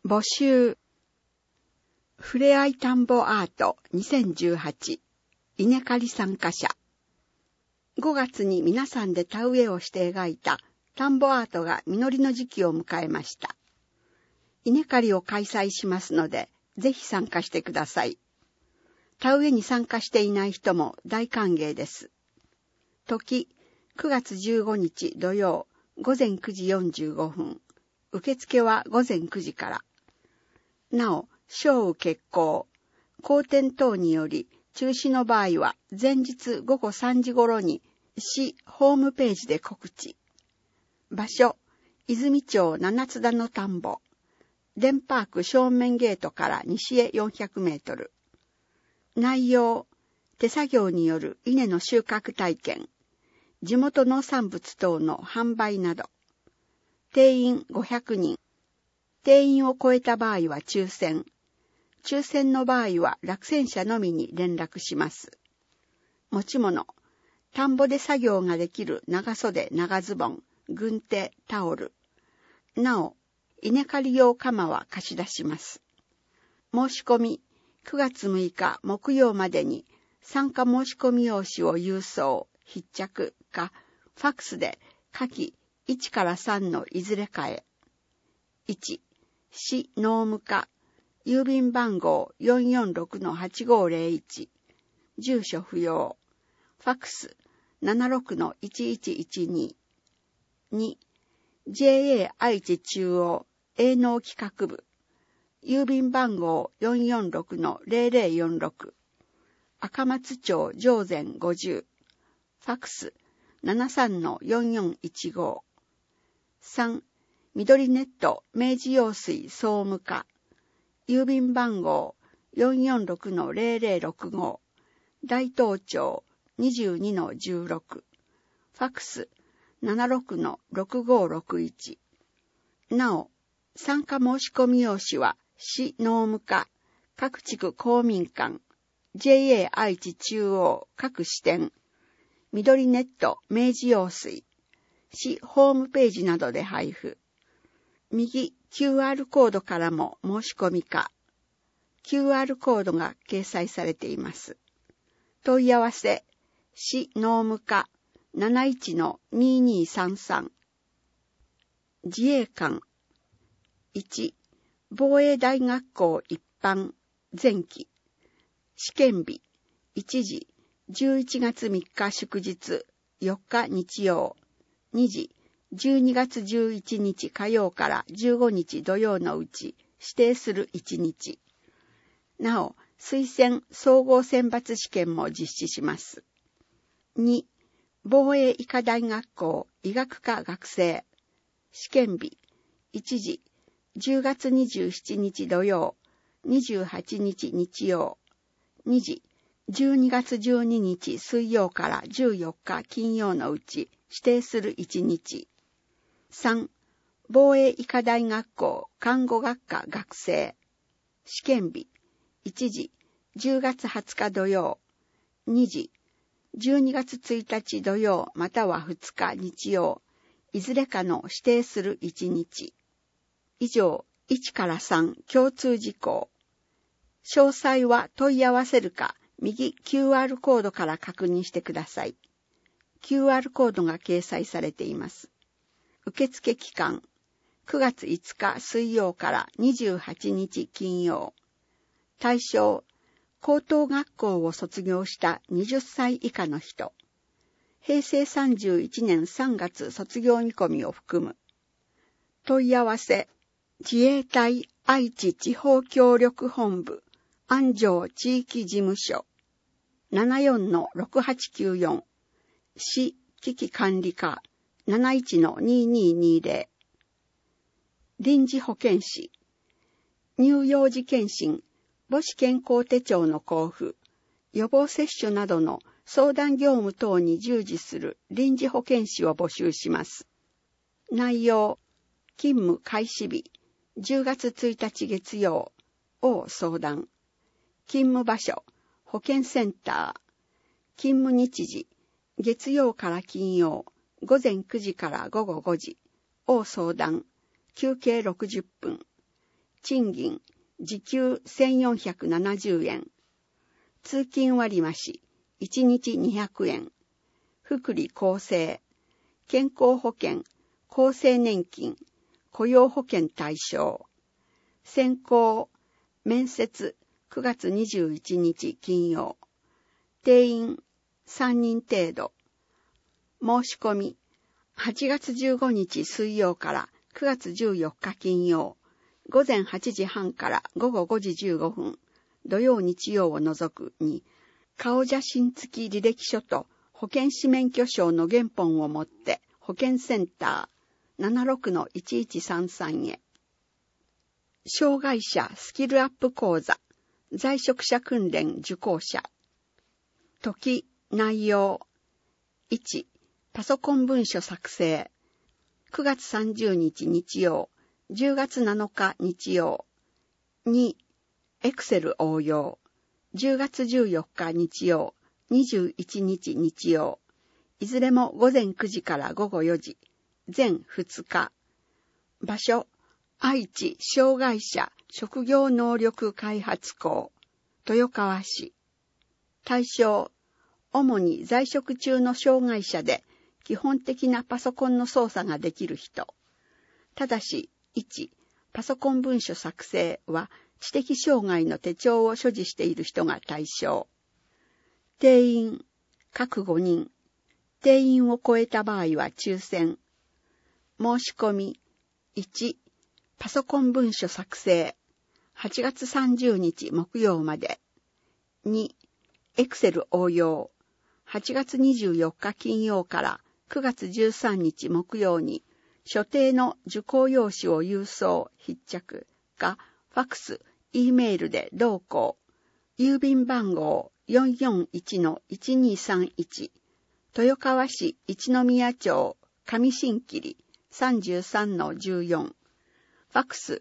募集。ふれあい田んぼアート2018稲刈り参加者。5月に皆さんで田植えをして描いた田んぼアートが実りの時期を迎えました。稲刈りを開催しますので、ぜひ参加してください。田植えに参加していない人も大歓迎です。時、9月15日土曜午前9時45分。受付は午前9時から。なお、小雨欠航、荒天等により中止の場合は前日午後3時頃に市ホームページで告知。場所、泉町七津田の田んぼ。デンパーク正面ゲートから西へ400メートル。内容、手作業による稲の収穫体験、地元農産物等の販売など。定員500人。定員を超えた場合は抽選。抽選の場合は落選者のみに連絡します。持ち物、田んぼで作業ができる長袖長ズボン、軍手、タオル。なお、稲刈り用鎌は貸し出します。申し込み、9月6日木曜までに参加申し込み用紙を郵送、必着か、ファックスで下記1から3のいずれかへ。1、市農務課、郵便番号 446-8501、住所不要、ファックス 76-1112、2、JA 愛知中央営農企画部、郵便番号 446-0046、赤松町上前50、ファックス 73-4415、3、緑ネット明治用水総務課、郵便番号 446-0065、大東町 22-16、ファックス 76-6561。なお、参加申し込み用紙は市農務課、各地区公民館、JA 愛知中央各支店、緑ネット明治用水、市ホームページなどで配布。右 QR コードからも申し込みか、QR コードが掲載されています。問い合わせ、市農務課 71-2233。自衛官。1、防衛大学校一般前期。試験日、1時、11月3日祝日、4日日曜。2時、12月11日火曜から15日土曜のうち指定する1日。なお、推薦総合選抜試験も実施します。2、防衛医科大学校医学科学生。試験日、1時、10月27日土曜、28日日曜。2時、12月12日水曜から14日金曜のうち指定する1日。3、防衛医科大学校看護学科学生。試験日、1時、10月20日土曜、2時、12月1日土曜または2日日曜、いずれかの指定する1日。以上、1から3共通事項。詳細は問い合わせるか、右 QR コードから確認してください。QR コードが掲載されています。受付期間、9月5日水曜から28日金曜。対象、高等学校を卒業した20歳以下の人。平成31年3月卒業見込みを含む。問い合わせ、自衛隊愛知地方協力本部安城地域事務所 74-6894 市危機管理課 71-2220。臨時保健師、乳幼児健診、母子健康手帳の交付、予防接種などの相談業務等に従事する臨時保健師を募集します。内容、勤務開始日、10月1日月曜を相談。勤務場所、保健センター。勤務日時、月曜から金曜、午前9時から午後5時を相談。休憩60分。 賃金、時給1470円。通勤割増、1日200円。福利厚生、健康保険、厚生年金、雇用保険対象。選考、面接、9月21日金曜。定員、3人程度。申し込み、8月15日水曜から9月14日金曜。午前8時半から午後5時15分、土曜日曜を除くに、顔写真付き履歴書と保健師免許証の原本を持って保健センター 76-1133 へ。障害者スキルアップ講座、在職者訓練受講者。時、内容。1、パソコン文書作成。9月30日日曜、10月7日日曜。2、エクセル応用。10月14日日曜、21日日曜。いずれも午前9時から午後4時。全2日。場所、愛知障害者職業能力開発校、豊川市。対象、主に在職中の障害者で基本的なパソコンの操作ができる人。ただし、1、パソコン文書作成は知的障害の手帳を所持している人が対象。定員、各5人。定員を超えた場合は抽選。申し込み、1、パソコン文書作成。8月30日木曜まで。2、エクセル応用。8月24日金曜から9月13日木曜に、所定の受講用紙を郵送、必着か、ファックス、E メールで同行。郵便番号 441-1231。豊川市一宮町上新切 33-14。ファックス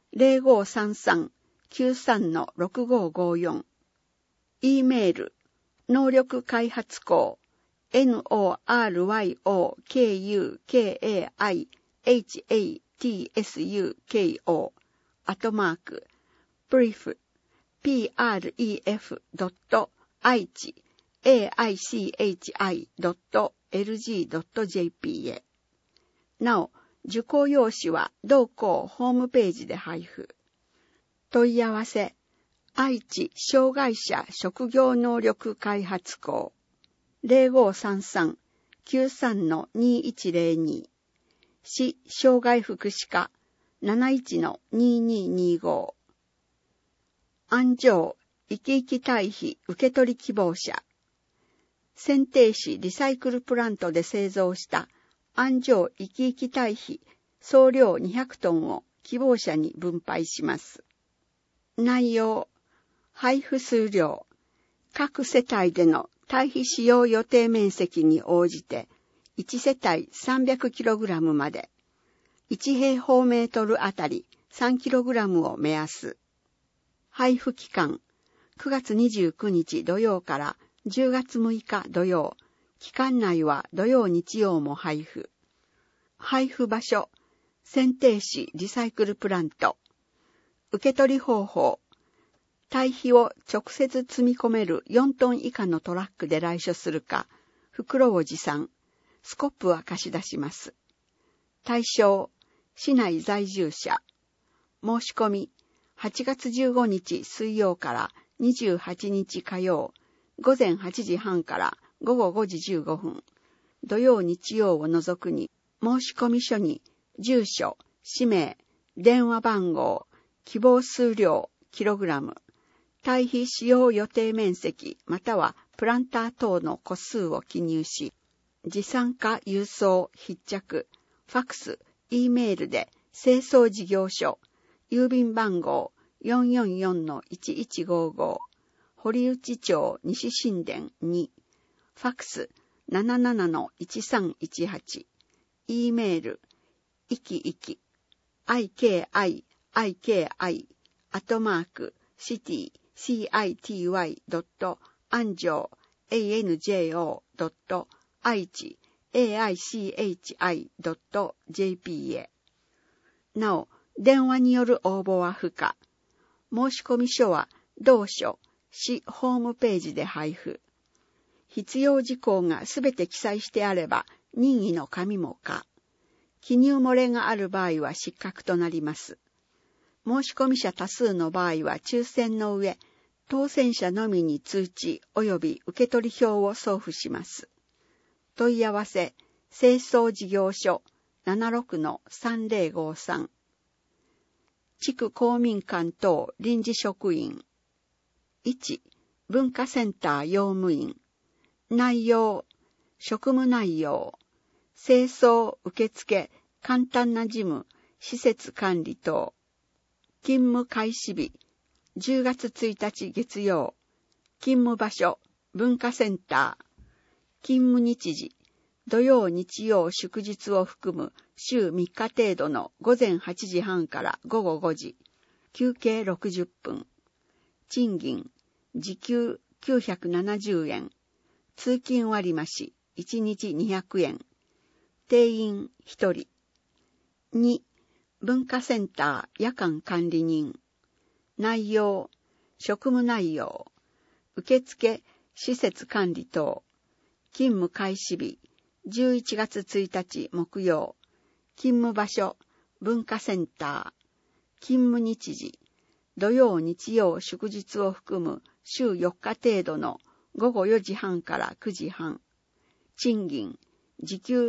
0533-93-6554。E メール、能力開発校、NORYOKUKAIHATSUKO @pref.aichi.lg.jp へ。なお、受講用紙は同校ホームページで配布。問い合わせ、愛知障害者職業能力開発校 0533-93-2102 市障害福祉課 71-2225 安城生き生き堆肥受取希望者選定市リサイクルプラントで製造した安城生き生き堆肥総量200トンを希望者に分配します。内容、配布数量、各世帯での堆肥使用予定面積に応じて1世帯 300kg まで、1平方メートルあたり 3kg を目安。配布期間、9月29日土曜から10月6日土曜。期間内は土曜日曜も配布。配布場所、選定市リサイクルプラント。受け取り方法、堆肥を直接積み込める4トン以下のトラックで来所するか、袋を持参、スコップは貸し出します。対象、市内在住者。申し込み、8月15日水曜から28日火曜、午前8時半から午後5時15分、土曜日曜を除くに、申し込み書に、住所、氏名、電話番号、希望数量、キログラム、堆肥使用予定面積またはプランター等の個数を記入し、持参か郵送、必着、ファックス、E メールで清掃事業所、郵便番号 444-1155、堀内町西新田2、ファックス 77-1318、E メール、いきいき、city.city.city.anjo.aichi.aichi.jp へ。なお、 電話による応募は不可。申込書は同書、市ホームページで配布。必要事項がすべて記載してあれば任意の紙も可。記入漏れがある場合は失格となります。申込者多数の場合は抽選の上、当選者のみに通知及び受取票を送付します。問い合わせ、清掃事業所 76-3053 地区公民館等臨時職員。1、文化センター用務員。内容、職務内容、清掃、受付、簡単な事務、施設管理等。勤務開始日、10月1日月曜。勤務場所、文化センター。勤務日時、土曜日曜祝日を含む週3日程度の午前8時半から午後5時。休憩60分。賃金、時給970円。通勤割増、1日200円。定員1人。2、文化センター夜間管理人。内容、職務内容、受付、施設管理等。勤務開始日、11月1日木曜。勤務場所、文化センター。勤務日時、土曜日曜祝日を含む週4日程度の午後4時半から9時半。賃金、時給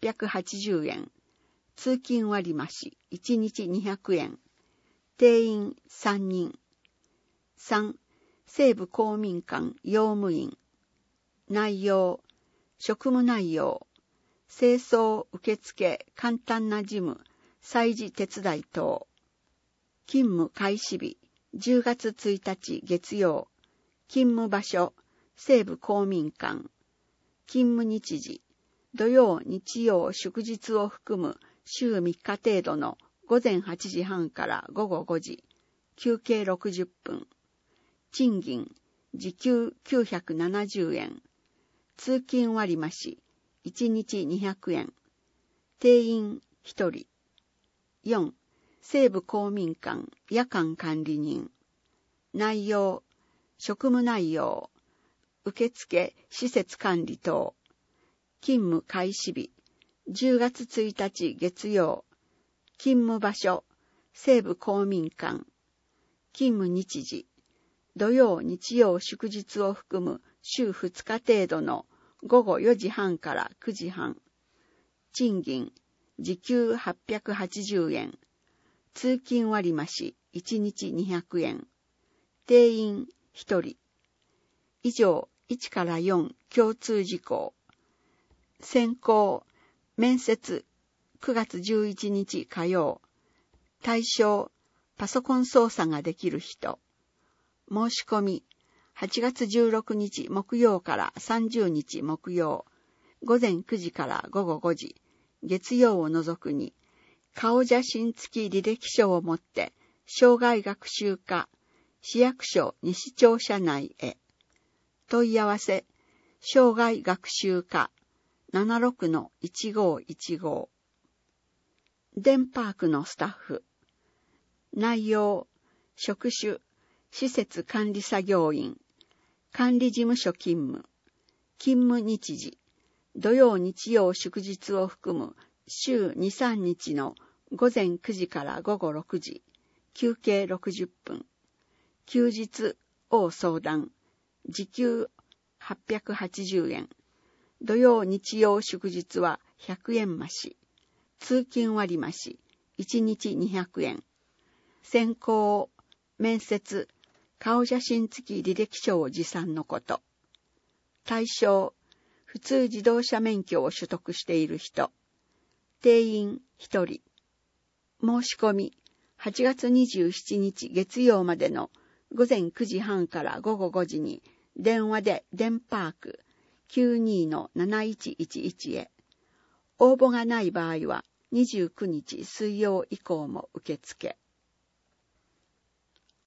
880円。通勤割増、1日200円。定員3人。3、西部公民館用務員。内容、職務内容、清掃、受付、簡単な事務、祭事手伝い等。勤務開始日、10月1日月曜。勤務場所、西部公民館。勤務日時、土曜日曜祝日を含む週3日程度の午前8時半から午後5時。休憩60分。賃金、時給970円。通勤割増、1日200円。定員1人。4、西部公民館夜間管理人。内容、職務内容、受付、施設管理等。勤務開始日、10月1日月曜。勤務場所、西部公民館。勤務日時、土曜日曜祝日を含む週2日程度の午後4時半から9時半。賃金、時給880円。通勤割増、1日200円。定員1人。以上、1から4共通事項。選考、面接、9月11日火曜。対象、パソコン操作ができる人。申し込み、8月16日木曜から30日木曜。午前9時から午後5時。月曜を除くに、顔写真付き履歴書を持って、生涯学習課、市役所西庁舎内へ。問い合わせ、生涯学習課 76-1515。デンパークのスタッフ。内容、職種、施設管理作業員、管理事務所勤務、勤務日時、土曜日曜祝日を含む週2、3日の午前9時から午後6時、休憩60分、休日を相談、時給880円、土曜日曜祝日は100円増し、通勤割増、1日200円、選考、面接、顔写真付き履歴書を持参のこと。対象、普通自動車免許を取得している人。定員1人。申し込み、8月27日月曜までの午前9時半から午後5時に電話でデンパーク 92-7111 へ。応募がない場合は29日水曜以降も受付。